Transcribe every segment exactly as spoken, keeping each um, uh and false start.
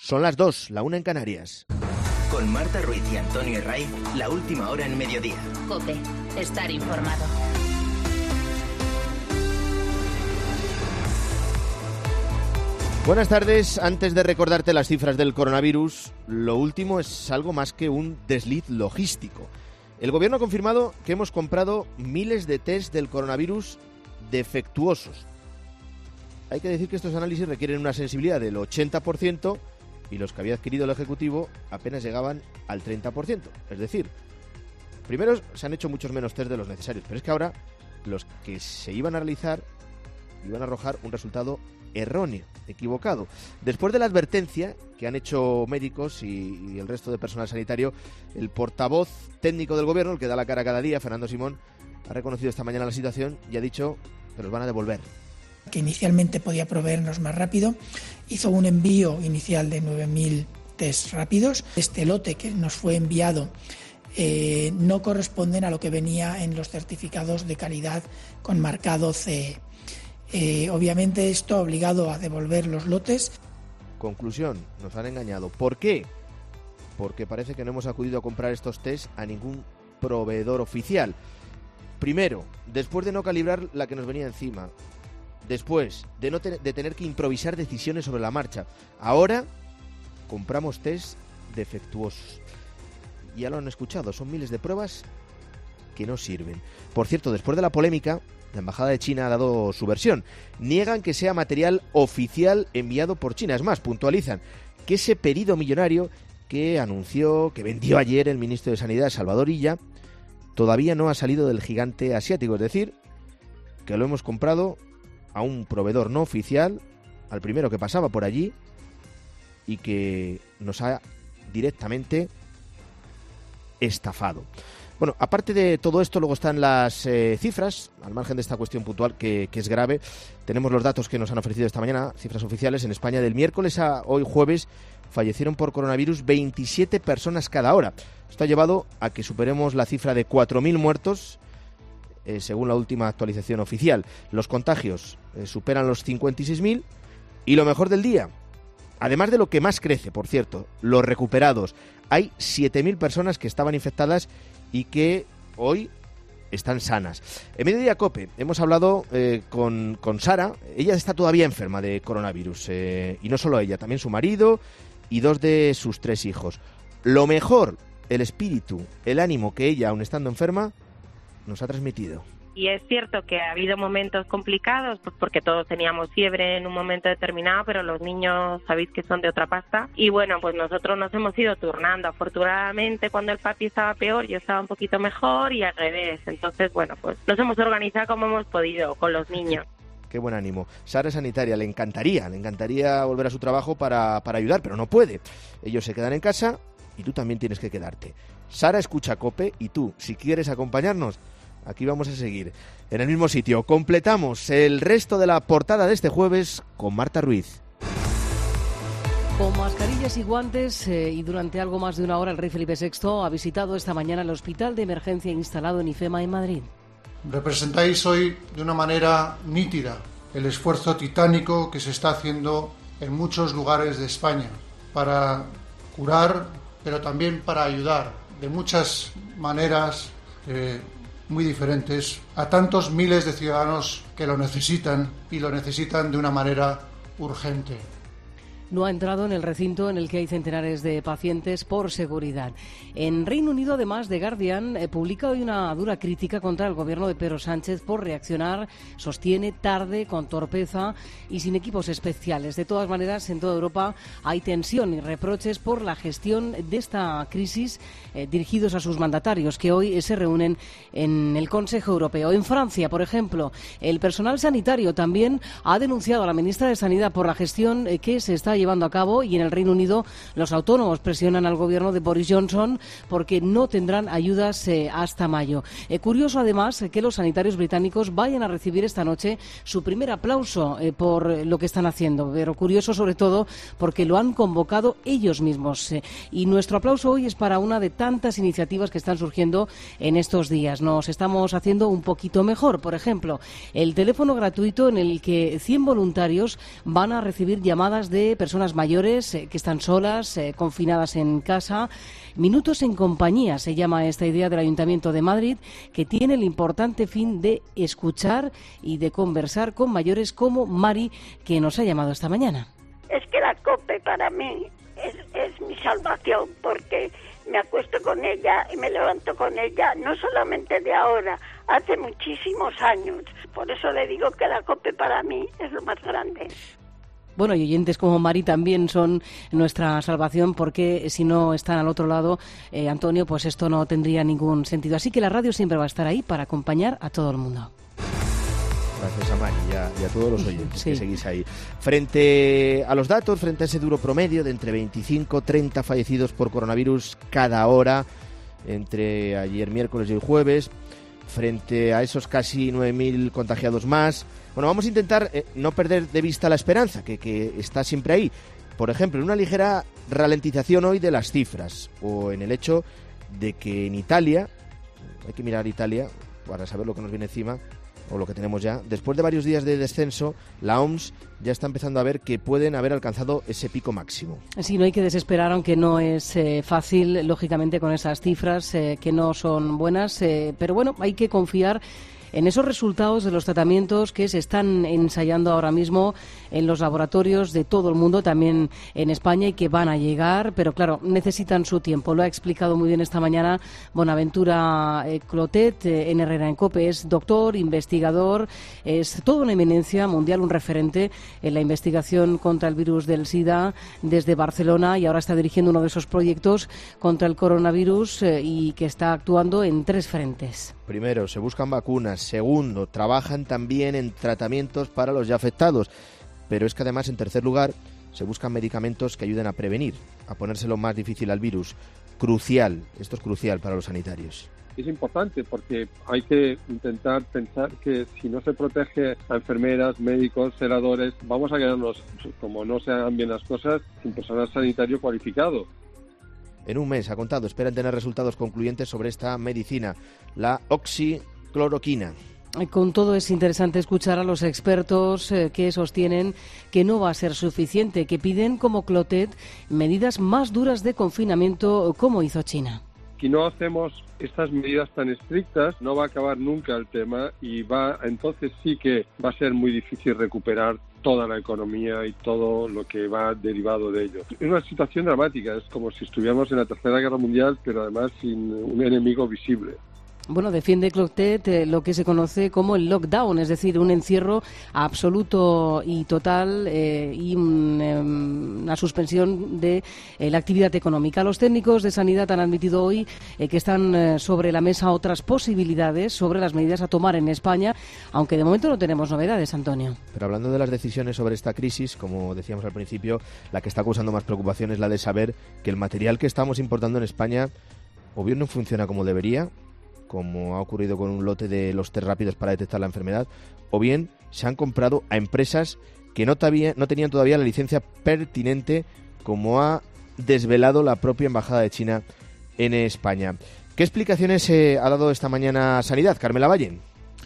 Son las dos, la una en Canarias. Con Marta Ruiz y Antonio Herray, la última hora en mediodía. COPE, estar informado. Buenas tardes. Antes de recordarte las cifras del coronavirus, lo último es algo más que un desliz logístico. El gobierno ha confirmado que hemos comprado miles de test del coronavirus defectuosos. Hay que decir que estos análisis requieren una sensibilidad del ochenta por ciento y los que había adquirido el Ejecutivo apenas llegaban al treinta por ciento. Es decir, primero se han hecho muchos menos test de los necesarios, pero es que ahora los que se iban a realizar iban a arrojar un resultado erróneo, equivocado. Después de la advertencia que han hecho médicos y, y el resto de personal sanitario, el portavoz técnico del gobierno, el que da la cara cada día, Fernando Simón, ha reconocido esta mañana la situación y ha dicho que los van a devolver. Que inicialmente podía proveernos más rápido, hizo un envío inicial de nueve mil test rápidos. Este lote que nos fue enviado eh, no corresponden a lo que venía en los certificados de calidad con marcado C E. Eh, obviamente esto ha obligado a devolver los lotes. Conclusión, nos han engañado. ¿Por qué? Porque parece que no hemos acudido a comprar estos test a ningún proveedor oficial. Primero, después de no calibrar la que nos venía encima. Después, de, no te- de tener que improvisar decisiones sobre la marcha. Ahora, compramos test defectuosos. Ya lo han escuchado, son miles de pruebas que no sirven. Por cierto, después de la polémica, la Embajada de China ha dado su versión. Niegan que sea material oficial enviado por China. Es más, puntualizan que ese pedido millonario que anunció, que vendió ayer el ministro de Sanidad, Salvador Illa, todavía no ha salido del gigante asiático. Es decir, que lo hemos comprado a un proveedor no oficial, al primero que pasaba por allí, y que nos ha directamente estafado. Bueno, aparte de todo esto, luego están las eh, cifras, al margen de esta cuestión puntual que, que es grave. Tenemos los datos que nos han ofrecido esta mañana, cifras oficiales. En España, del miércoles a hoy jueves, fallecieron por coronavirus veintisiete personas cada hora. Esto ha llevado a que superemos la cifra de cuatro mil muertos, eh, según la última actualización oficial. Los contagios eh, superan los cincuenta y seis mil y lo mejor del día, además de lo que más crece, por cierto, los recuperados. Hay siete mil personas que estaban infectadas y que hoy están sanas. En Mediodía COPE hemos hablado eh, con, con Sara. Ella está todavía enferma de coronavirus, eh, y no solo ella, también su marido y dos de sus tres hijos. Lo mejor, el espíritu, el ánimo que ella, aun estando enferma, nos ha transmitido. Y es cierto que ha habido momentos complicados, pues porque todos teníamos fiebre en un momento determinado, pero los niños sabéis que son de otra pasta. Y bueno, pues nosotros nos hemos ido turnando. Afortunadamente, cuando el papi estaba peor, yo estaba un poquito mejor y al revés. Entonces, bueno, pues nos hemos organizado como hemos podido con los niños. Qué buen ánimo. Sara es sanitaria, le encantaría, le encantaría volver a su trabajo para, para ayudar, pero no puede. Ellos se quedan en casa y tú también tienes que quedarte. Sara escucha COPE y tú, si quieres acompañarnos, aquí vamos a seguir, en el mismo sitio. Completamos el resto de la portada de este jueves con Marta Ruiz. Con mascarillas y guantes eh, y durante algo más de una hora, el rey Felipe sexto ha visitado esta mañana el hospital de emergencia instalado en IFEMA en Madrid. Representáis hoy de una manera nítida el esfuerzo titánico que se está haciendo en muchos lugares de España para curar, pero también para ayudar de muchas maneras eh, muy diferentes a tantos miles de ciudadanos que lo necesitan y lo necesitan de una manera urgente. No ha entrado en el recinto en el que hay centenares de pacientes por seguridad. En Reino Unido, además, The Guardian eh, publica hoy una dura crítica contra el gobierno de Pedro Sánchez por reaccionar, sostiene, tarde, con torpeza y sin equipos especiales. De todas maneras, en toda Europa hay tensión y reproches por la gestión de esta crisis eh, dirigidos a sus mandatarios, que hoy eh, se reúnen en el Consejo Europeo. En Francia, por ejemplo, el personal sanitario también ha denunciado a la ministra de Sanidad por la gestión eh, que se está llevando a cabo, y en el Reino Unido los autónomos presionan al gobierno de Boris Johnson porque no tendrán ayudas eh, hasta mayo. Eh, curioso además eh, que los sanitarios británicos vayan a recibir esta noche su primer aplauso eh, por lo que están haciendo, pero curioso sobre todo porque lo han convocado ellos mismos. Eh, y nuestro aplauso hoy es para una de tantas iniciativas que están surgiendo en estos días. Nos estamos haciendo un poquito mejor. Por ejemplo, el teléfono gratuito en el que cien voluntarios van a recibir llamadas de personas personas mayores eh, que están solas, eh, confinadas en casa. Minutos en compañía se llama esta idea del Ayuntamiento de Madrid, que tiene el importante fin de escuchar y de conversar con mayores como Mari, que nos ha llamado esta mañana. Es que la COPE para mí es, es mi salvación, porque me acuesto con ella y me levanto con ella, no solamente de ahora, hace muchísimos años. Por eso le digo que la COPE para mí es lo más grande. Bueno, y oyentes como Mari también son nuestra salvación, porque si no están al otro lado, eh, Antonio, pues esto no tendría ningún sentido. Así que la radio siempre va a estar ahí para acompañar a todo el mundo. Gracias a Mari y a, y a todos los oyentes sí. que seguís ahí. Frente a los datos, frente a ese duro promedio de entre veinticinco a treinta fallecidos por coronavirus cada hora, entre ayer miércoles y hoy jueves, frente a esos casi nueve mil contagiados más, bueno, vamos a intentar eh, no perder de vista la esperanza, que, que está siempre ahí. Por ejemplo, en una ligera ralentización hoy de las cifras, o en el hecho de que en Italia, hay que mirar Italia para saber lo que nos viene encima, o lo que tenemos ya, después de varios días de descenso, la O M S ya está empezando a ver que pueden haber alcanzado ese pico máximo. Sí, no hay que desesperar, aunque no es eh, fácil, lógicamente, con esas cifras eh, que no son buenas, eh, pero bueno, hay que confiar en esos resultados de los tratamientos que se están ensayando ahora mismo en los laboratorios de todo el mundo, también en España, y que van a llegar, pero claro, necesitan su tiempo. Lo ha explicado muy bien esta mañana Bonaventura eh, Clotet, eh, en Herrera en COPE. Es doctor, investigador, es toda una eminencia mundial, un referente en la investigación contra el virus del SIDA desde Barcelona, y ahora está dirigiendo uno de esos proyectos contra el coronavirus eh, y que está actuando en tres frentes. Primero, se buscan vacunas. Segundo, trabajan también en tratamientos para los ya afectados. Pero es que además, en tercer lugar, se buscan medicamentos que ayuden a prevenir, a ponérselo más difícil al virus. Crucial, esto es crucial para los sanitarios. Es importante porque hay que intentar pensar que si no se protege a enfermeras, médicos, celadores, vamos a quedarnos, como no se hagan bien las cosas, sin personal sanitario cualificado. En un mes, ha contado, esperan tener resultados concluyentes sobre esta medicina, la oxicloroquina. Con todo, es interesante escuchar a los expertos eh, que sostienen que no va a ser suficiente, que piden, como Clotet, medidas más duras de confinamiento, como hizo China. Si no hacemos estas medidas tan estrictas, no va a acabar nunca el tema, y va entonces sí que va a ser muy difícil recuperar toda la economía y todo lo que va derivado de ello. Es una situación dramática, es como si estuviéramos en la Tercera Guerra Mundial, pero además sin un enemigo visible. Bueno, defiende Clotet eh, lo que se conoce como el lockdown, es decir, un encierro absoluto y total eh, y un, eh, una suspensión de eh, la actividad económica. Los técnicos de sanidad han admitido hoy eh, que están eh, sobre la mesa otras posibilidades sobre las medidas a tomar en España, aunque de momento no tenemos novedades, Antonio. Pero hablando de las decisiones sobre esta crisis, como decíamos al principio, la que está causando más preocupación es la de saber que el material que estamos importando en España o bien no funciona como debería, como ha ocurrido con un lote de los test rápidos para detectar la enfermedad, o bien se han comprado a empresas que no, todavía, no tenían todavía la licencia pertinente, como ha desvelado la propia Embajada de China en España. ¿Qué explicaciones eh, ha dado esta mañana Sanidad, Carmela Valle?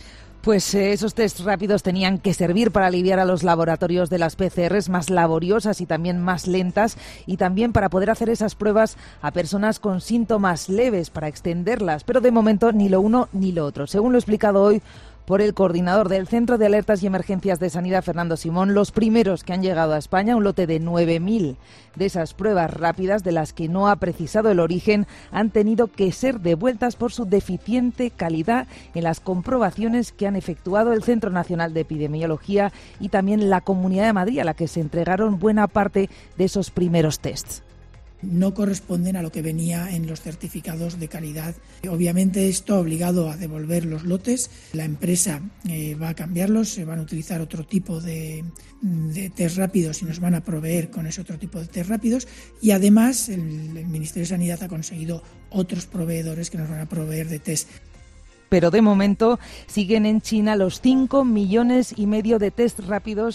Pues eh, esos test rápidos tenían que servir para aliviar a los laboratorios de las P C Rs más laboriosas y también más lentas, y también para poder hacer esas pruebas a personas con síntomas leves, para extenderlas. Pero de momento ni lo uno ni lo otro. Según lo explicado hoy por el coordinador del Centro de Alertas y Emergencias de Sanidad, Fernando Simón, los primeros que han llegado a España, un lote de nueve mil de esas pruebas rápidas, de las que no ha precisado el origen, han tenido que ser devueltas por su deficiente calidad en las comprobaciones que han efectuado el Centro Nacional de Epidemiología y también la Comunidad de Madrid, a la que se entregaron buena parte de esos primeros tests. No corresponden a lo que venía en los certificados de calidad. Obviamente esto ha obligado a devolver los lotes. La empresa eh, va a cambiarlos, se van a utilizar otro tipo de, de test rápidos y nos van a proveer con ese otro tipo de test rápidos. Y además el, el Ministerio de Sanidad ha conseguido otros proveedores que nos van a proveer de test. Pero de momento siguen en China los cinco millones y medio de test rápidos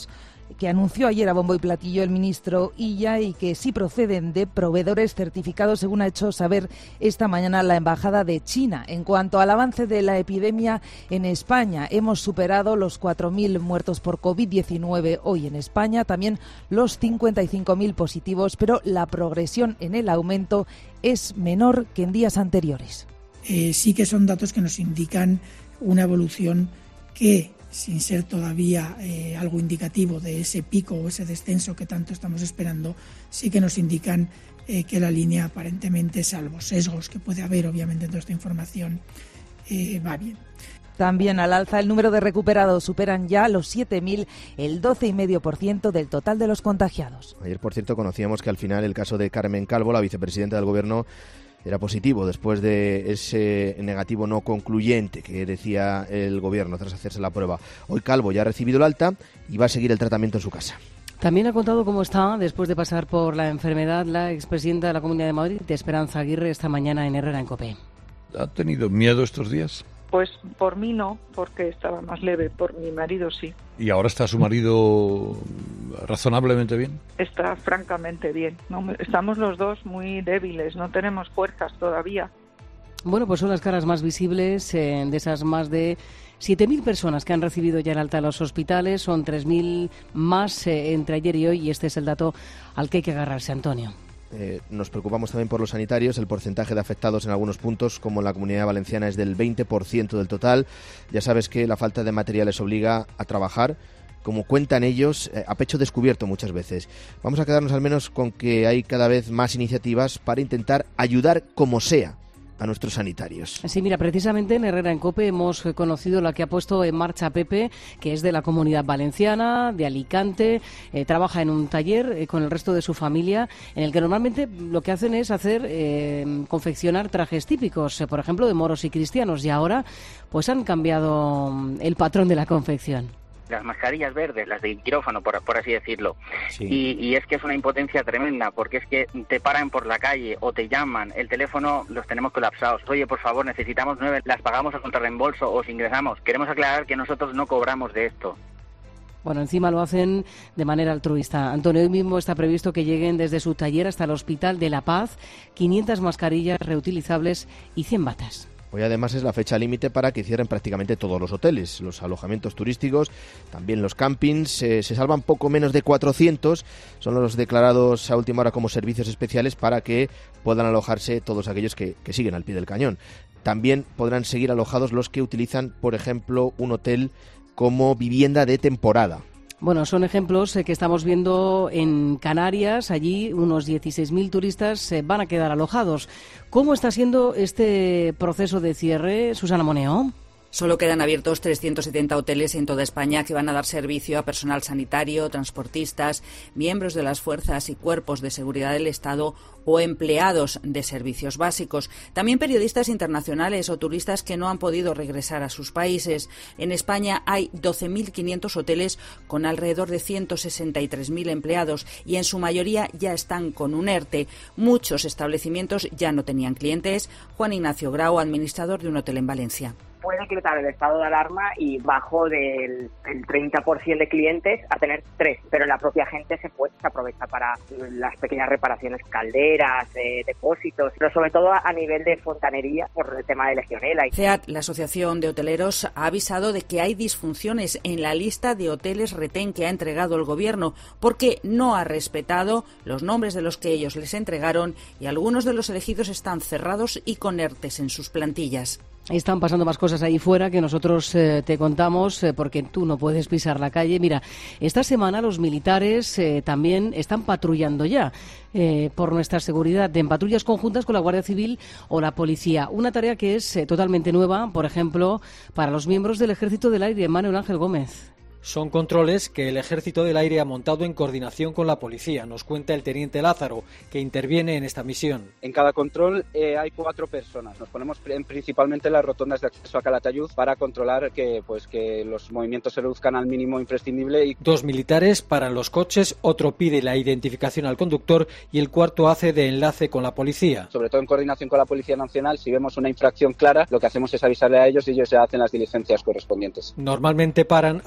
que anunció ayer a bombo y platillo el ministro Illa y que sí proceden de proveedores certificados, según ha hecho saber esta mañana la Embajada de China. En cuanto al avance de la epidemia en España, hemos superado los cuatro mil muertos por covid diecinueve hoy en España, también los cincuenta y cinco mil positivos, pero la progresión en el aumento es menor que en días anteriores. Eh, sí que son datos que nos indican una evolución que, sin ser todavía eh, algo indicativo de ese pico o ese descenso que tanto estamos esperando, sí que nos indican eh, que la línea aparentemente, salvo sesgos que puede haber obviamente en toda esta información, eh, va bien. También al alza el número de recuperados, superan ya los siete mil, el doce coma cinco por ciento del total de los contagiados. Ayer, por cierto, conocíamos que al final el caso de Carmen Calvo, la vicepresidenta del Gobierno, era positivo después de ese negativo no concluyente que decía el Gobierno tras hacerse la prueba. Hoy Calvo ya ha recibido el alta y va a seguir el tratamiento en su casa. También ha contado cómo está, después de pasar por la enfermedad, la expresidenta de la Comunidad de Madrid, Esperanza Aguirre, esta mañana en Herrera en COPE. ¿Ha tenido miedo estos días? Pues por mí no, porque estaba más leve, por mi marido sí. ¿Y ahora está su marido razonablemente bien? Está francamente bien. No, estamos los dos muy débiles, no tenemos fuerzas todavía. Bueno, pues son las caras más visibles eh, de esas más de siete mil personas que han recibido ya el alta en los hospitales. Son tres mil más eh, entre ayer y hoy, y este es el dato al que hay que agarrarse, Antonio. Eh, nos preocupamos también por los sanitarios. El porcentaje de afectados en algunos puntos, como en la Comunidad Valenciana, es del veinte por ciento del total. Ya sabes que la falta de materiales obliga a trabajar, como cuentan ellos, eh, a pecho descubierto muchas veces. Vamos a quedarnos al menos con que hay cada vez más iniciativas para intentar ayudar como sea a nuestros sanitarios. Sí, mira, precisamente en Herrera en COPE hemos conocido la que ha puesto en marcha Pepe, que es de la Comunidad Valenciana, de Alicante, eh, trabaja en un taller eh, con el resto de su familia, en el que normalmente lo que hacen es hacer, eh, confeccionar trajes típicos, eh, por ejemplo, de moros y cristianos, y ahora pues han cambiado el patrón de la confección. Las mascarillas verdes, las de quirófano, por, por así decirlo. Sí. Y, y es que es una impotencia tremenda, porque es que te paran por la calle o te llaman, el teléfono los tenemos colapsados. Oye, por favor, necesitamos nueve, las pagamos a contrarreembolso o os ingresamos. Queremos aclarar que nosotros no cobramos de esto. Bueno, encima lo hacen de manera altruista. Antonio, hoy mismo está previsto que lleguen desde su taller hasta el Hospital de la Paz quinientas mascarillas reutilizables y cien batas. Hoy además es la fecha límite para que cierren prácticamente todos los hoteles, los alojamientos turísticos, también los campings. Eh, se salvan poco menos de cuatrocientos, son los declarados a última hora como servicios especiales para que puedan alojarse todos aquellos que, que siguen al pie del cañón. También podrán seguir alojados los que utilizan, por ejemplo, un hotel como vivienda de temporada. Bueno, son ejemplos eh, que estamos viendo en Canarias. Allí unos dieciséis mil turistas eh, van a quedar alojados. ¿Cómo está siendo este proceso de cierre, Susana Moneo? Solo quedan abiertos trescientos setenta hoteles en toda España que van a dar servicio a personal sanitario, transportistas, miembros de las fuerzas y cuerpos de seguridad del Estado o empleados de servicios básicos. También periodistas internacionales o turistas que no han podido regresar a sus países. En España hay doce mil quinientos hoteles con alrededor de ciento sesenta y tres mil empleados y en su mayoría ya están con un ERTE. Muchos establecimientos ya no tenían clientes. Juan Ignacio Grau, administrador de un hotel en Valencia. Fue decretar el estado de alarma y bajó del el treinta por ciento de clientes a tener tres, pero la propia gente se, puede, se aprovecha para las pequeñas reparaciones, calderas, eh, depósitos, pero sobre todo a, a nivel de fontanería por el tema de legionela. CEAT, la Asociación de Hoteleros, ha avisado de que hay disfunciones en la lista de hoteles retén que ha entregado el Gobierno porque no ha respetado los nombres de los que ellos les entregaron y algunos de los elegidos están cerrados y con ERTES en sus plantillas. Están pasando más cosas ahí fuera que nosotros eh, te contamos eh, porque tú no puedes pisar la calle. Mira, esta semana los militares eh, también están patrullando ya eh, por nuestra seguridad, en patrullas conjuntas con la Guardia Civil o la Policía. Una tarea que es eh, totalmente nueva, por ejemplo, para los miembros del Ejército del Aire. Manuel Ángel Gómez. Son controles que el Ejército del Aire ha montado en coordinación con la policía, nos cuenta el teniente Lázaro, que interviene en esta misión. En cada control eh, hay cuatro personas. Nos ponemos principalmente en las rotondas de acceso a Calatayud para controlar que, pues, que los movimientos se reduzcan al mínimo imprescindible. Y... Dos militares paran los coches, otro pide la identificación al conductor y el cuarto hace de enlace con la policía. Sobre todo en coordinación con la Policía Nacional, si vemos una infracción clara, lo que hacemos es avisarle a ellos y ellos ya hacen las diligencias correspondientes. Normalmente paran a los vehículos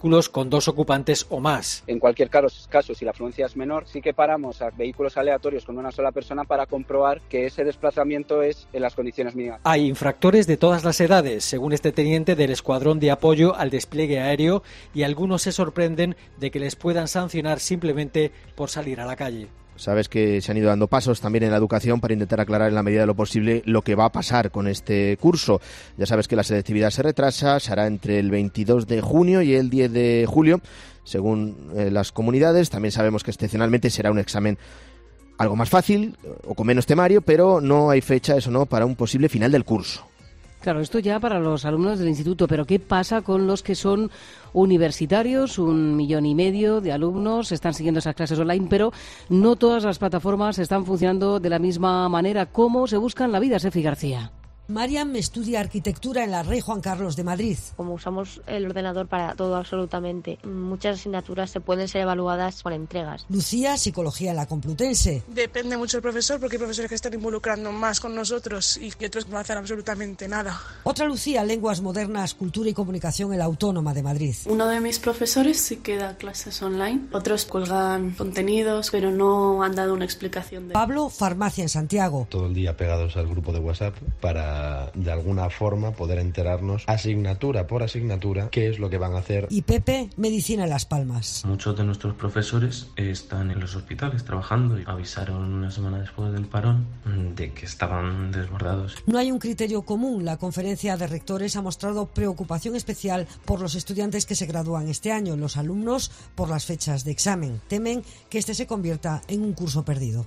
vehículos con dos ocupantes o más. En cualquier caso, si la afluencia es menor, sí que paramos a vehículos aleatorios con una sola persona para comprobar que ese desplazamiento es en las condiciones mínimas. Hay infractores de todas las edades, según este teniente del Escuadrón de Apoyo al Despliegue Aéreo, y algunos se sorprenden de que les puedan sancionar simplemente por salir a la calle. Sabes que se han ido dando pasos también en la educación para intentar aclarar en la medida de lo posible lo que va a pasar con este curso. Ya sabes que la selectividad se retrasa, se hará entre el veintidós de junio y el diez de julio, según eh, las comunidades. También sabemos que excepcionalmente será un examen algo más fácil o con menos temario, pero no hay fecha, eso no, para un posible final del curso. Claro, esto ya para los alumnos del instituto, pero ¿qué pasa con los que son universitarios? Un millón y medio de alumnos están siguiendo esas clases online, pero no todas las plataformas están funcionando de la misma manera. ¿Cómo se buscan la vida, Sefi García? Mariam estudia arquitectura en la Rey Juan Carlos de Madrid. Como usamos el ordenador para todo absolutamente, muchas asignaturas se pueden ser evaluadas por entregas. Lucía, psicología en la Complutense. Depende mucho del profesor, porque hay profesores que están involucrando más con nosotros y otros que no hacen absolutamente nada. Otra Lucía, lenguas modernas, cultura y comunicación en la Autónoma de Madrid. Uno de mis profesores sí que da clases online, otros cuelgan contenidos, pero no han dado una explicación de... Pablo, farmacia en Santiago. Todo el día pegados al grupo de WhatsApp para de alguna forma poder enterarnos asignatura por asignatura qué es lo que van a hacer. Y Pepe, medicina en Las Palmas. Muchos de nuestros profesores están en los hospitales trabajando y avisaron una semana después del parón de que estaban desbordados. No hay un criterio común. La conferencia de rectores ha mostrado preocupación especial por los estudiantes que se gradúan este año, los alumnos por las fechas de examen. Temen que este se convierta en un curso perdido.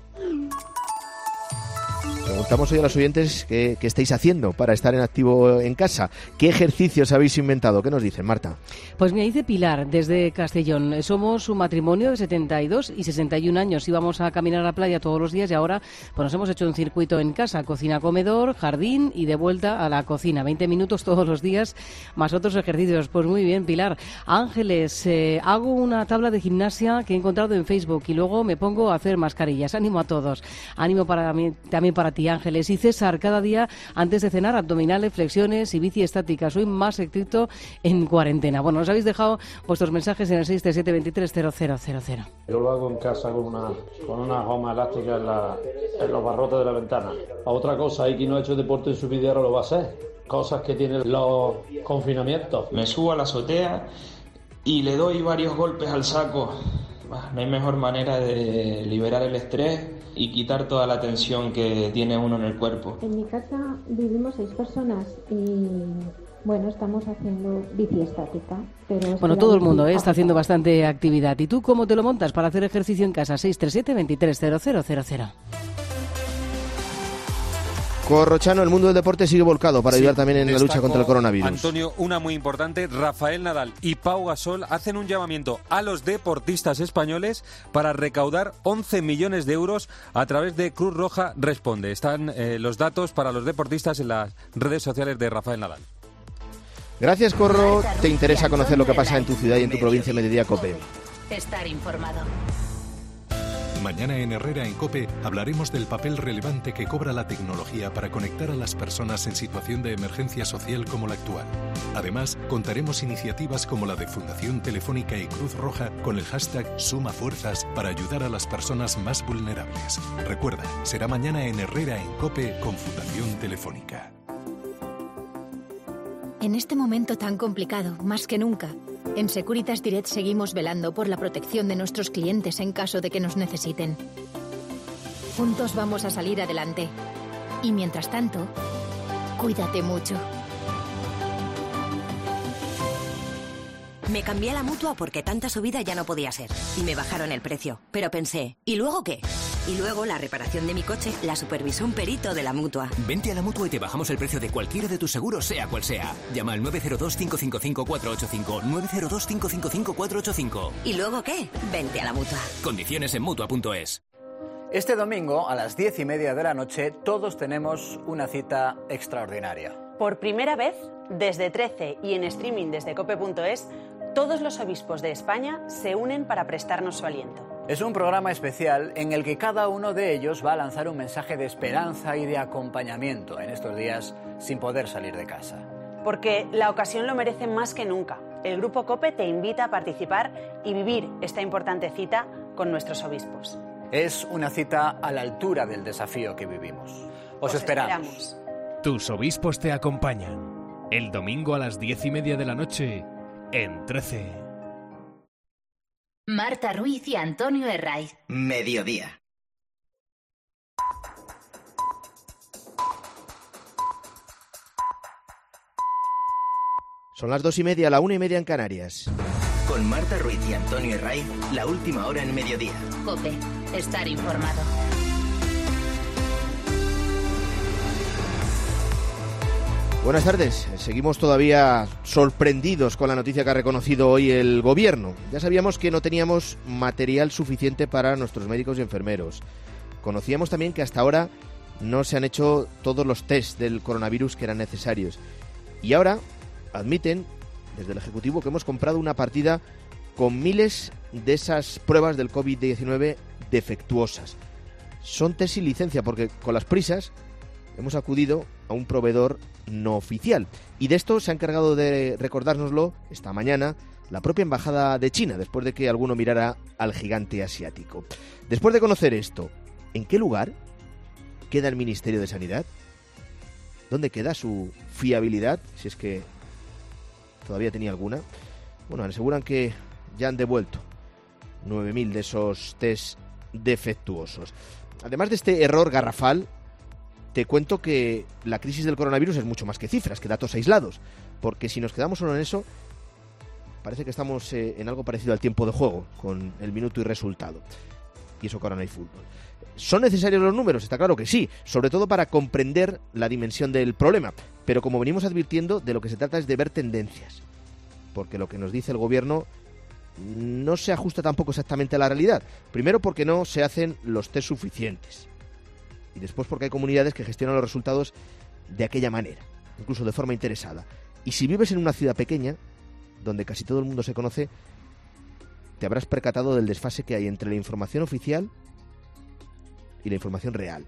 Preguntamos hoy a los oyentes qué, qué estáis haciendo para estar en activo en casa. ¿Qué ejercicios habéis inventado? ¿Qué nos dicen, Marta? Pues me dice Pilar, desde Castellón. Somos un matrimonio de setenta y dos y sesenta y un años. Íbamos a caminar a la playa todos los días y ahora pues nos hemos hecho un circuito en casa. Cocina, comedor, jardín y de vuelta a la cocina. veinte minutos todos los días, más otros ejercicios. Pues muy bien, Pilar. Ángeles, eh, hago una tabla de gimnasia que he encontrado en Facebook y luego me pongo a hacer mascarillas. Ánimo a todos. Ánimo para mí, también para ti, Ángeles. Y César, cada día antes de cenar, abdominales, flexiones y bici estática. Soy más estricto en cuarentena. Bueno, os habéis dejado vuestros mensajes en el seis tres siete, veintitrés, cero cero cero cero. Yo lo hago en casa con una, con una goma elástica en, la, en los barrotes de la ventana. A otra cosa, hay quien no ha hecho deporte en su vida, ahora lo va a hacer. Cosas que tienen los confinamientos. Me subo a la azotea y le doy varios golpes al saco. No hay mejor manera de liberar el estrés y quitar toda la tensión que tiene uno en el cuerpo. En mi casa vivimos seis personas y bueno, estamos haciendo bici estática. Pero bueno, todo el mundo ¿eh? está haciendo bastante actividad. ¿Y tú cómo te lo montas para hacer ejercicio en casa? seis tres siete, veintitrés, cero cero cero cero. Corrochano, el mundo del deporte sigue volcado para sí, ayudar también en la lucha contra el coronavirus. Antonio, una muy importante, Rafael Nadal y Pau Gasol hacen un llamamiento a los deportistas españoles para recaudar once millones de euros a través de Cruz Roja Responde. Están eh, los datos para los deportistas en las redes sociales de Rafael Nadal. Gracias, Corro. ¿Te interesa conocer lo que pasa en tu ciudad y en tu provincia? Mediodía COPE. Estar informado. Mañana en Herrera en COPE hablaremos del papel relevante que cobra la tecnología para conectar a las personas en situación de emergencia social como la actual. Además, contaremos iniciativas como la de Fundación Telefónica y Cruz Roja con el hashtag Suma Fuerzas para ayudar a las personas más vulnerables. Recuerda, será mañana en Herrera en COPE con Fundación Telefónica. En este momento tan complicado, más que nunca, en Securitas Direct seguimos velando por la protección de nuestros clientes en caso de que nos necesiten. Juntos vamos a salir adelante. Y mientras tanto, cuídate mucho. Me cambié a la Mutua porque tanta subida ya no podía ser. Y me bajaron el precio. Pero pensé, ¿y luego qué? Y luego la reparación de mi coche la supervisó un perito de la Mutua. Vente a la Mutua y te bajamos el precio de cualquiera de tus seguros, sea cual sea. Llama al nueve cero dos, cinco cinco cinco, cuatro ocho cinco. nueve cero dos, cinco cinco cinco, cuatro ocho cinco. ¿Y luego qué? Vente a la Mutua. Condiciones en Mutua punto es. Este domingo, a las diez y media de la noche, todos tenemos una cita extraordinaria. Por primera vez, desde trece y en streaming desde cope punto es, todos los obispos de España se unen para prestarnos su aliento. Es un programa especial en el que cada uno de ellos va a lanzar un mensaje de esperanza y de acompañamiento en estos días sin poder salir de casa. Porque la ocasión lo merece más que nunca. el Grupo COPE te invita a participar y vivir esta importante cita con nuestros obispos. Es una cita a la altura del desafío que vivimos. Os, Os esperamos. esperamos. Tus obispos te acompañan. El domingo a las diez y media de la noche en trece. Marta Ruiz y Antonio Herraiz. Mediodía. Son las dos y media, la una y media en Canarias. Con Marta Ruiz y Antonio Herraiz, la última hora en Mediodía. COPE, estar informado. Buenas tardes. Seguimos todavía sorprendidos con la noticia que ha reconocido hoy el Gobierno. Ya sabíamos que no teníamos material suficiente para nuestros médicos y enfermeros. Conocíamos también que hasta ahora no se han hecho todos los test del coronavirus que eran necesarios. Y ahora admiten desde el Ejecutivo que hemos comprado una partida con miles de esas pruebas del covid diecinueve defectuosas. Son test sin licencia porque con las prisas hemos acudido a un proveedor no oficial. Y de esto se ha encargado de recordárnoslo esta mañana la propia Embajada de China, después de que alguno mirara al gigante asiático. Después de conocer esto, ¿en qué lugar queda el Ministerio de Sanidad? ¿Dónde queda su fiabilidad? Si es que todavía tenía alguna. Bueno, aseguran que ya han devuelto nueve mil de esos test defectuosos. Además de este error garrafal, te cuento que la crisis del coronavirus es mucho más que cifras, que datos aislados. Porque si nos quedamos solo en eso, parece que estamos eh, en algo parecido al tiempo de juego, con el minuto y resultado. Y eso que ahora no hay fútbol. ¿Son necesarios los números? Está claro que sí, sobre todo para comprender la dimensión del problema. Pero como venimos advirtiendo, de lo que se trata es de ver tendencias. Porque lo que nos dice el Gobierno no se ajusta tampoco exactamente a la realidad. Primero porque no se hacen los test suficientes. Y después porque hay comunidades que gestionan los resultados de aquella manera, incluso de forma interesada. Y si vives en una ciudad pequeña, donde casi todo el mundo se conoce, te habrás percatado del desfase que hay entre la información oficial y la información real.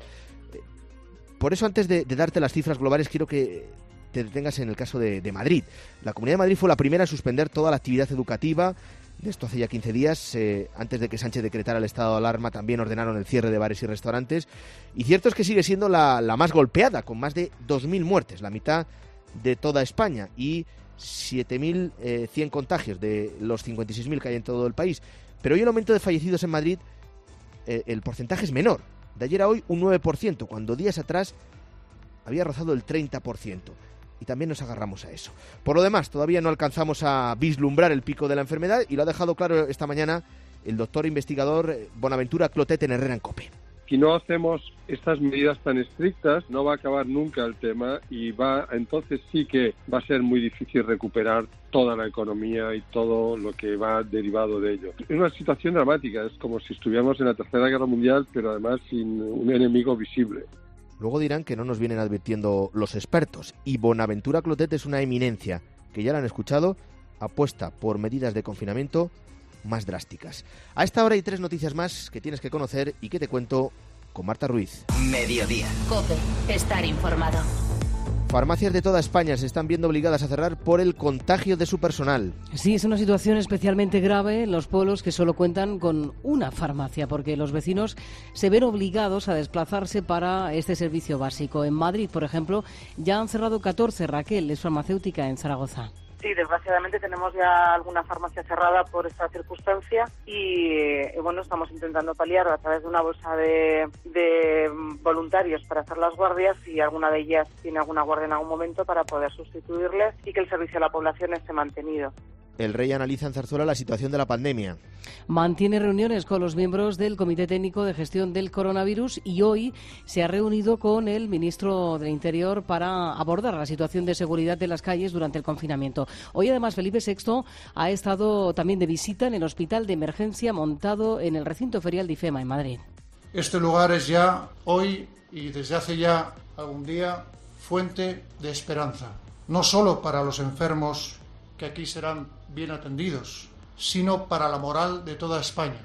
Por eso, antes de, de darte las cifras globales, quiero que te detengas en el caso de, de Madrid. La Comunidad de Madrid fue la primera a suspender toda la actividad educativa. De esto hace ya quince días, eh, antes de que Sánchez decretara el estado de alarma, también ordenaron el cierre de bares y restaurantes. Y cierto es que sigue siendo la, la más golpeada, con más de dos mil muertes, la mitad de toda España, y siete mil cien contagios de los cincuenta y seis mil que hay en todo el país. Pero hoy el aumento de fallecidos en Madrid, eh, el porcentaje es menor. De ayer a hoy un nueve por ciento, cuando días atrás había rozado el treinta por ciento. Y también nos agarramos a eso. Por lo demás, todavía no alcanzamos a vislumbrar el pico de la enfermedad, y lo ha dejado claro esta mañana el doctor investigador Bonaventura Clotet en Herrera en COPE. Si no hacemos estas medidas tan estrictas, no va a acabar nunca el tema, y va entonces sí que va a ser muy difícil recuperar toda la economía y todo lo que va derivado de ello. Es una situación dramática, es como si estuviéramos en la Tercera Guerra Mundial, pero además sin un enemigo visible. Luego dirán que no nos vienen advirtiendo los expertos, y Bonaventura Clotet es una eminencia, que ya la han escuchado, apuesta por medidas de confinamiento más drásticas. A esta hora hay tres noticias más que tienes que conocer y que te cuento con Marta Ruiz. Mediodía. COPE, estar informado. Farmacias de toda España se están viendo obligadas a cerrar por el contagio de su personal. Sí, es una situación especialmente grave en los pueblos que solo cuentan con una farmacia, porque los vecinos se ven obligados a desplazarse para este servicio básico. En Madrid, por ejemplo, ya han cerrado catorce. Raquel es farmacéutica en Zaragoza. Sí, desgraciadamente tenemos ya alguna farmacia cerrada por esta circunstancia y, eh, bueno, estamos intentando paliar a través de una bolsa de, de voluntarios para hacer las guardias, y alguna de ellas tiene alguna guardia en algún momento para poder sustituirles y que el servicio a la población esté mantenido. El Rey analiza en Zarzuela la situación de la pandemia. Mantiene reuniones con los miembros del Comité Técnico de Gestión del Coronavirus, y hoy se ha reunido con el ministro del Interior para abordar la situación de seguridad de las calles durante el confinamiento. Hoy, además, Felipe sexto ha estado también de visita en el hospital de emergencia montado en el recinto ferial de IFEMA en Madrid. Este lugar es ya, hoy y desde hace ya algún día, fuente de esperanza. No solo para los enfermos, que aquí serán bien atendidos, sino para la moral de toda España.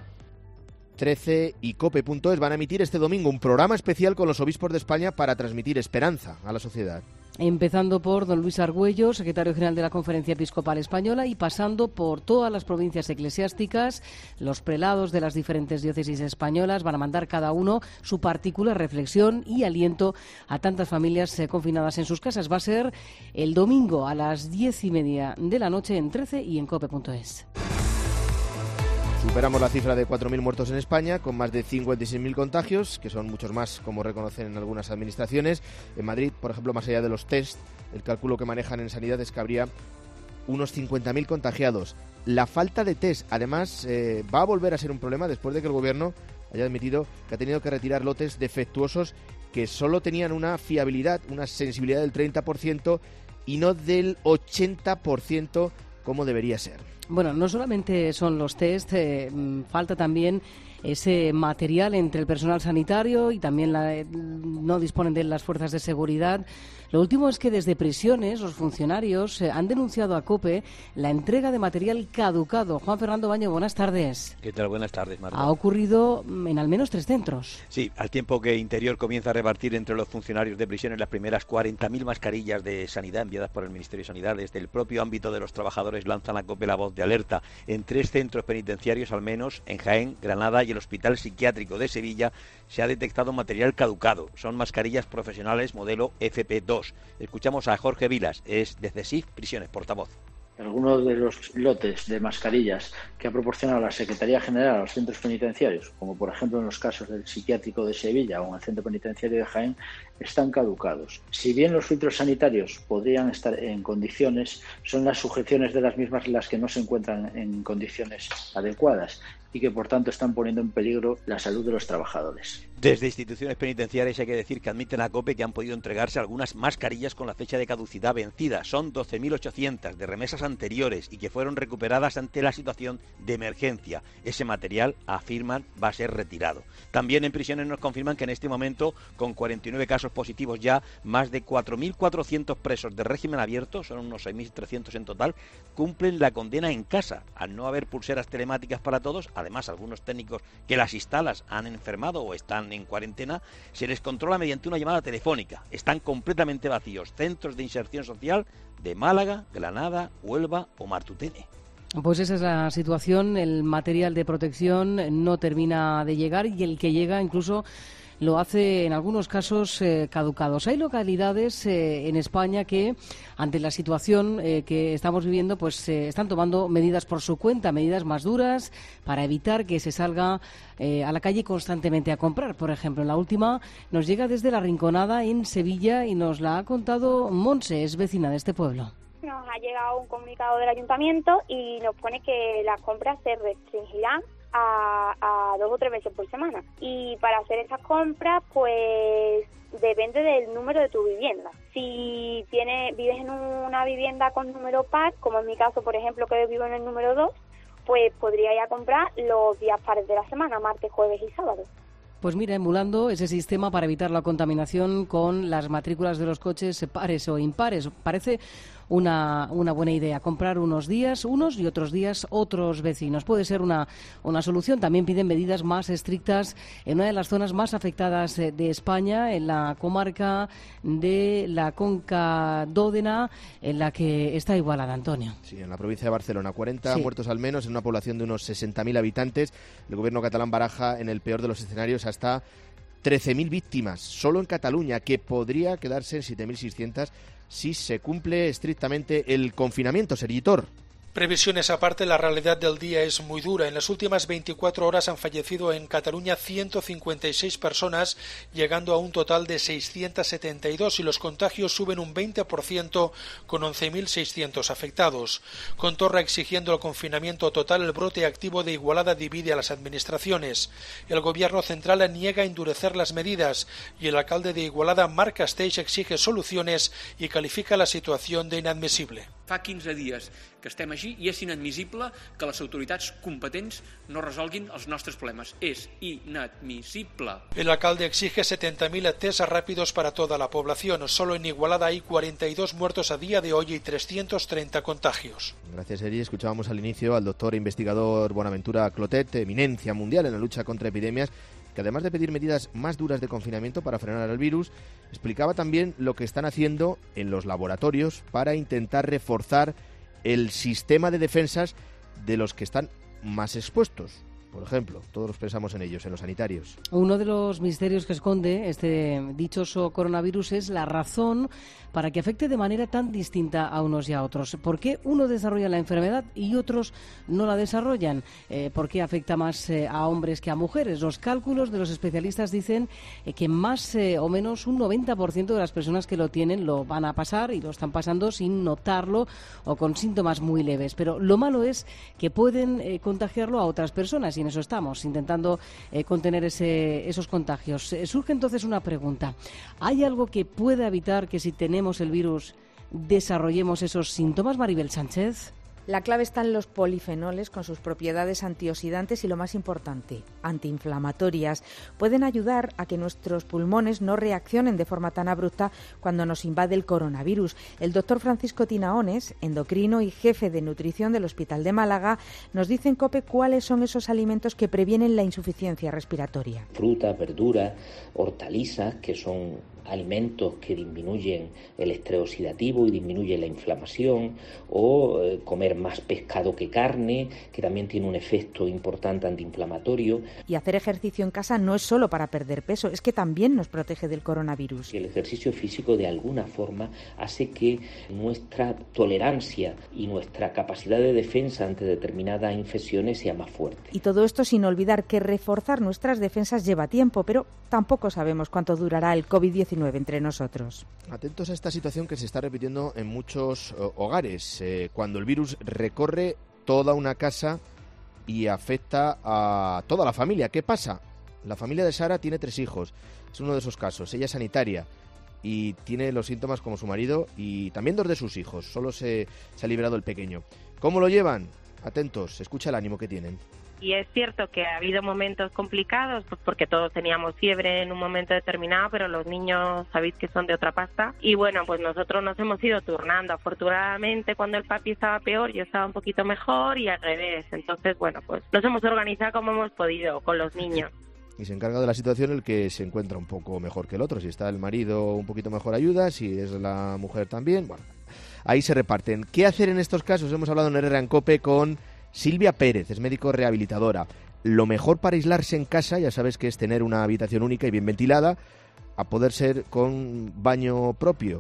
trece y cope punto es van a emitir este domingo un programa especial con los obispos de España para transmitir esperanza a la sociedad. Empezando por don Luis Argüello, secretario general de la Conferencia Episcopal Española, y pasando por todas las provincias eclesiásticas. Los prelados de las diferentes diócesis españolas van a mandar cada uno su particular reflexión y aliento a tantas familias eh, confinadas en sus casas. Va a ser el domingo a las diez y media de la noche en trece y en cope punto es. Superamos la cifra de cuatro mil muertos en España, con más de cincuenta y seis mil contagios, que son muchos más, como reconocen en algunas administraciones. En Madrid, por ejemplo, más allá de los test, el cálculo que manejan en sanidad es que habría unos cincuenta mil contagiados. La falta de test, además, eh, va a volver a ser un problema después de que el Gobierno haya admitido que ha tenido que retirar lotes defectuosos que solo tenían una fiabilidad, una sensibilidad del treinta por ciento y no del ochenta por ciento como debería ser. Bueno, no solamente son los test, eh, falta también ese material entre el personal sanitario y también la, eh, no disponen de las fuerzas de seguridad. Lo último es que desde prisiones los funcionarios eh, han denunciado a COPE la entrega de material caducado. Juan Fernando Baño, buenas tardes. ¿Qué tal? Buenas tardes, Marta. Ha ocurrido en al menos tres centros. Sí, al tiempo que Interior comienza a repartir entre los funcionarios de prisiones las primeras cuarenta mil mascarillas de sanidad enviadas por el Ministerio de Sanidad, desde el propio ámbito de los trabajadores lanzan a COPE la voz de alerta. En tres centros penitenciarios al menos, en Jaén, Granada y el Hospital Psiquiátrico de Sevilla, se ha detectado material caducado. Son mascarillas profesionales modelo F P dos. Escuchamos a Jorge Vilas, es de CESIF Prisiones, portavoz. Algunos de los lotes de mascarillas que ha proporcionado la Secretaría General a los centros penitenciarios, como por ejemplo en los casos del Psiquiátrico de Sevilla o en el Centro Penitenciario de Jaén, están caducados. Si bien los filtros sanitarios podrían estar en condiciones, son las sujeciones de las mismas las que no se encuentran en condiciones adecuadas y que por tanto están poniendo en peligro la salud de los trabajadores. Desde instituciones penitenciarias hay que decir que admiten a COPE que han podido entregarse algunas mascarillas con la fecha de caducidad vencida. Son doce mil ochocientas de remesas anteriores y que fueron recuperadas ante la situación de emergencia. Ese material, afirman, va a ser retirado. También en prisiones nos confirman que en este momento, con cuarenta y nueve casos positivos ya, más de cuatro mil cuatrocientos presos de régimen abierto, son unos seis mil trescientos en total, cumplen la condena en casa. Al no haber pulseras telemáticas para todos, además algunos técnicos que las instalan han enfermado o están en cuarentena, se les controla mediante una llamada telefónica. Están completamente vacíos centros de inserción social de Málaga, Granada, Huelva o Martutene. Pues esa es la situación. El material de protección no termina de llegar y el que llega incluso lo hace en algunos casos eh, caducados. Hay localidades eh, en España que, ante la situación eh, que estamos viviendo, pues eh, están tomando medidas por su cuenta, medidas más duras para evitar que se salga eh, a la calle constantemente a comprar. Por ejemplo, la última nos llega desde La Rinconada, en Sevilla, y nos la ha contado Monse, es vecina de este pueblo. Nos ha llegado un comunicado del ayuntamiento y nos pone que las compras se restringirán A, a dos o tres veces por semana. Y para hacer esas compras, pues depende del número de tu vivienda. Si tiene, vives en una vivienda con número par, como en mi caso, por ejemplo, que vivo en el número dos, pues podría ir a comprar los días pares de la semana, martes, jueves y sábado. Pues mira, emulando ese sistema para evitar la contaminación con las matrículas de los coches pares o impares. Parece una, una buena idea, comprar unos días unos y otros días otros vecinos. Puede ser una, una solución. También piden medidas más estrictas en una de las zonas más afectadas de España, en la comarca de la Conca Dódena, en la que está Igualada, Antonio. Sí, en la provincia de Barcelona. cuarenta Sí. muertos al menos en una población de unos sesenta mil habitantes. El gobierno catalán baraja en el peor de los escenarios hasta trece mil víctimas, solo en Cataluña, que podría quedarse en siete mil seiscientos si se cumple estrictamente el confinamiento. Sergitor. Previsiones aparte, la realidad del día es muy dura. En las últimas veinticuatro horas han fallecido en Cataluña ciento cincuenta y seis personas, llegando a un total de seiscientos setenta y dos, y los contagios suben un veinte por ciento con once mil seiscientos afectados. Con Torra exigiendo el confinamiento total, el brote activo de Igualada divide a las administraciones. El gobierno central niega endurecer las medidas y el alcalde de Igualada, Marc Castells, exige soluciones y califica la situación de inadmisible. Fa quinze dies que estem així i és inadmissible que les autoritats competents no resolguin els nostres problemes. És inadmissible. El alcalde exige setenta mil test rápidos para toda la población. Solo en Igualada hay cuarenta y dos muertos a día de hoy y trescientos treinta contagios. Gracias, Eri. Escuchábamos al inicio al doctor e investigador Bonaventura Clotet, eminencia mundial en la lucha contra epidemias, que además de pedir medidas más duras de confinamiento para frenar el virus, explicaba también lo que están haciendo en los laboratorios para intentar reforzar el sistema de defensas de los que están más expuestos. Por ejemplo, todos pensamos en ellos, en los sanitarios. Uno de los misterios que esconde este dichoso coronavirus es la razón para que afecte de manera tan distinta a unos y a otros. ¿Por qué uno desarrolla la enfermedad y otros no la desarrollan? Eh, ¿Por qué afecta más eh, a hombres que a mujeres? Los cálculos de los especialistas dicen eh, que más eh, o menos un noventa por ciento de las personas que lo tienen lo van a pasar y lo están pasando sin notarlo o con síntomas muy leves. Pero lo malo es que pueden eh, contagiarlo a otras personas y en eso estamos, intentando eh, contener ese, esos contagios. Eh, surge entonces una pregunta. ¿Hay algo que pueda evitar que si tenemos el virus desarrollemos esos síntomas, Maribel Sánchez? La clave está en los polifenoles con sus propiedades antioxidantes y, lo más importante, antiinflamatorias. Pueden ayudar a que nuestros pulmones no reaccionen de forma tan abrupta cuando nos invade el coronavirus. El doctor Francisco Tinaones, endocrino y jefe de nutrición del Hospital de Málaga, nos dice en COPE cuáles son esos alimentos que previenen la insuficiencia respiratoria. Frutas, verduras, hortalizas, que son alimentos que disminuyen el estrés oxidativo y disminuyen la inflamación, o eh, comer más pescado que carne, que también tiene un efecto importante antiinflamatorio. Y hacer ejercicio en casa no es solo para perder peso, es que también nos protege del coronavirus. El ejercicio físico de alguna forma hace que nuestra tolerancia y nuestra capacidad de defensa ante determinadas infecciones sea más fuerte. Y todo esto sin olvidar que reforzar nuestras defensas lleva tiempo, pero tampoco sabemos cuánto durará el covid diecinueve entre nosotros. Atentos a esta situación que se está repitiendo en muchos uh, hogares, eh, cuando el virus recorre toda una casa y afecta a toda la familia. ¿Qué pasa? La familia de Sara tiene tres hijos, es uno de esos casos. Ella es sanitaria y tiene los síntomas como su marido y también dos de sus hijos, solo se, se ha liberado el pequeño. ¿Cómo lo llevan? Atentos, escucha el ánimo que tienen. Y es cierto que ha habido momentos complicados, pues porque todos teníamos fiebre en un momento determinado, pero los niños sabéis que son de otra pasta. Y bueno, pues nosotros nos hemos ido turnando. Afortunadamente, cuando el papi estaba peor, yo estaba un poquito mejor y al revés. Entonces, bueno, pues nos hemos organizado como hemos podido con los niños. Y se encarga de la situación el que se encuentra un poco mejor que el otro. Si está el marido un poquito mejor ayuda, si es la mujer también, bueno, ahí se reparten. ¿Qué hacer en estos casos? Hemos hablado en Herrera en COPE con Silvia Pérez, es médico rehabilitadora. Lo mejor para aislarse en casa, ya sabes que es tener una habitación única y bien ventilada, a poder ser con baño propio.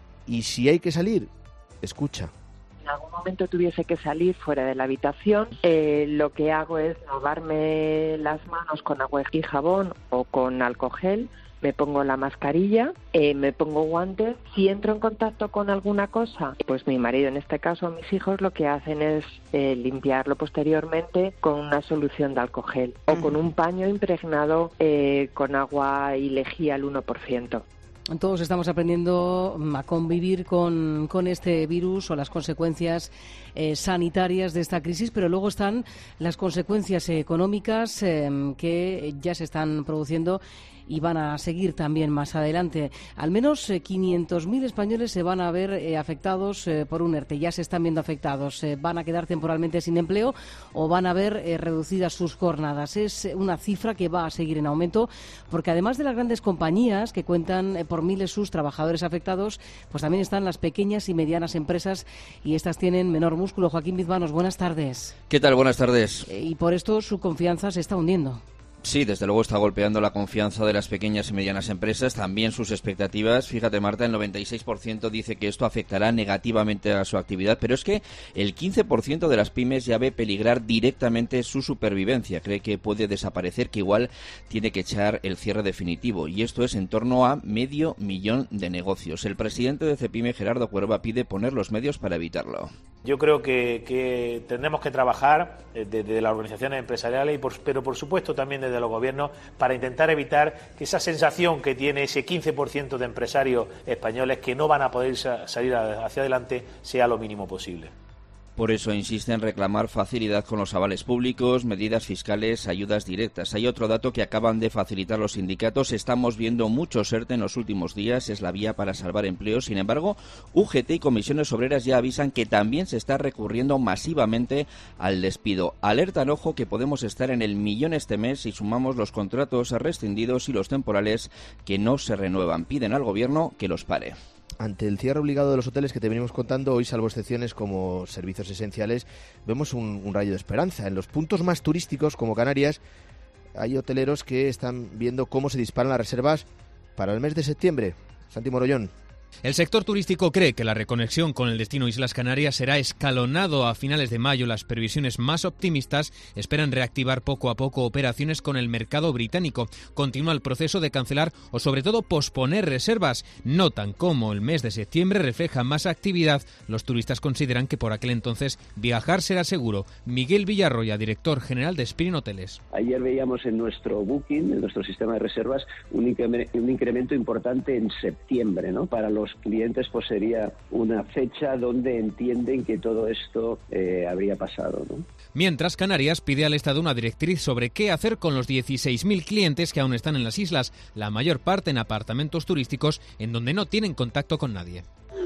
Y si hay que salir, escucha. En algún momento tuviese que salir fuera de la habitación, eh, lo que hago es lavarme las manos con agua y jabón o con alcohol gel. Me pongo la mascarilla, eh, me pongo guantes. Si entro en contacto con alguna cosa, pues mi marido, en este caso mis hijos, lo que hacen es eh, limpiarlo posteriormente con una solución de alcohol gel o con un paño impregnado eh, con agua y lejía al uno por ciento. Todos estamos aprendiendo a convivir con, con este virus o las consecuencias eh, sanitarias de esta crisis, pero luego están las consecuencias económicas eh, que ya se están produciendo y van a seguir también más adelante. Al menos eh, quinientos mil españoles se van a ver eh, afectados eh, por un ERTE, ya se están viendo afectados, eh, van a quedar temporalmente sin empleo o van a ver eh, reducidas sus jornadas. Es una cifra que va a seguir en aumento porque además de las grandes compañías que cuentan eh, por miles sus trabajadores afectados, pues también están las pequeñas y medianas empresas y estas tienen menor músculo. Joaquín Bizmanos, buenas tardes. ¿Qué tal? Buenas tardes. Eh, y por esto su confianza se está hundiendo. Sí, desde luego está golpeando la confianza de las pequeñas y medianas empresas, también sus expectativas. Fíjate, Marta, el noventa y seis por ciento dice que esto afectará negativamente a su actividad, pero es que el quince por ciento de las pymes ya ve peligrar directamente su supervivencia. Cree que puede desaparecer, que igual tiene que echar el cierre definitivo, y esto es en torno a medio millón de negocios. El presidente de CEPIME, Gerardo Cuerva, pide poner los medios para evitarlo. Yo creo que, que tendremos que trabajar desde de las organizaciones empresariales, y por, pero por supuesto también desde los gobiernos, para intentar evitar que esa sensación que tiene ese quince por ciento de empresarios españoles que no van a poder sa- salir a, hacia adelante sea lo mínimo posible. Por eso insiste en reclamar facilidad con los avales públicos, medidas fiscales, ayudas directas. Hay otro dato que acaban de facilitar los sindicatos. Estamos viendo muchos ERTE en los últimos días. Es la vía para salvar empleos. Sin embargo, U G T y comisiones obreras ya avisan que también se está recurriendo masivamente al despido. Alertan, ojo, que podemos estar en el millón este mes si sumamos los contratos rescindidos y los temporales que no se renuevan. Piden al gobierno que los pare. Ante el cierre obligado de los hoteles que te venimos contando hoy, salvo excepciones como servicios esenciales, vemos un, un rayo de esperanza. En los puntos más turísticos, como Canarias, hay hoteleros que están viendo cómo se disparan las reservas para el mes de septiembre. Santi Morollón. El sector turístico cree que la reconexión con el destino Islas Canarias será escalonado a finales de mayo. Las previsiones más optimistas esperan reactivar poco a poco operaciones con el mercado británico. Continúa el proceso de cancelar o sobre todo posponer reservas. Notan cómo el mes de septiembre refleja más actividad. Los turistas consideran que por aquel entonces viajar será seguro. Miguel Villarroya, director general de Spirin Hoteles. Ayer veíamos en nuestro booking, en nuestro sistema de reservas, un incremento importante en septiembre, ¿no? Para los Los clientes pues sería una fecha donde entienden que todo esto eh, habría pasado, ¿no? Mientras, Canarias pide al Estado una directriz sobre qué hacer con los dieciséis mil clientes que aún están en las islas, la mayor parte en apartamentos turísticos en donde no tienen contacto con nadie.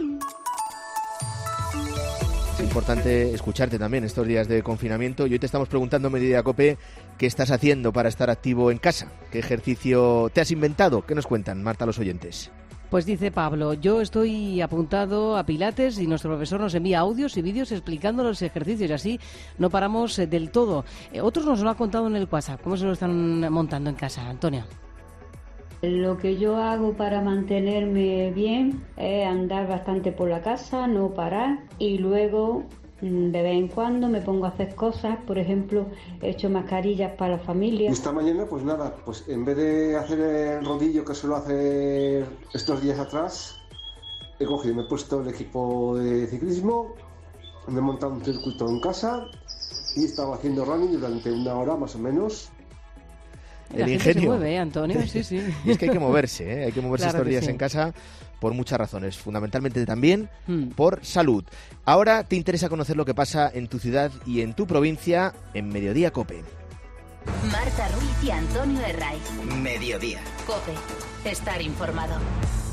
Es importante escucharte también estos días de confinamiento y hoy te estamos preguntando, Mediodía Cope, ¿qué estás haciendo para estar activo en casa? ¿Qué ejercicio te has inventado? ¿Qué nos cuentan, Marta, los oyentes? Pues dice Pablo, yo estoy apuntado a Pilates y nuestro profesor nos envía audios y vídeos explicando los ejercicios y así no paramos del todo. Eh, otros nos lo han contado en el WhatsApp. ¿Cómo se lo están montando en casa, Antonia? Lo que yo hago para mantenerme bien es andar bastante por la casa, no parar y luego de vez en cuando me pongo a hacer cosas, por ejemplo, he hecho mascarillas para la familia. Esta mañana, pues nada, pues en vez de hacer el rodillo que suelo hacer estos días atrás, he cogido, me he puesto el equipo de ciclismo, me he montado un circuito en casa y he estado haciendo running durante una hora más o menos. El la ingenio. Gente se mueve, ¿eh, Antonio? Sí, sí. Y es que hay que moverse, ¿eh? Hay que moverse Claro estos que días sí. en casa por muchas razones, fundamentalmente también Hmm. por salud. Ahora te interesa conocer lo que pasa en tu ciudad y en tu provincia en Mediodía Cope. Marta Ruiz y Antonio Herraiz. Mediodía. Cope. Estar informado.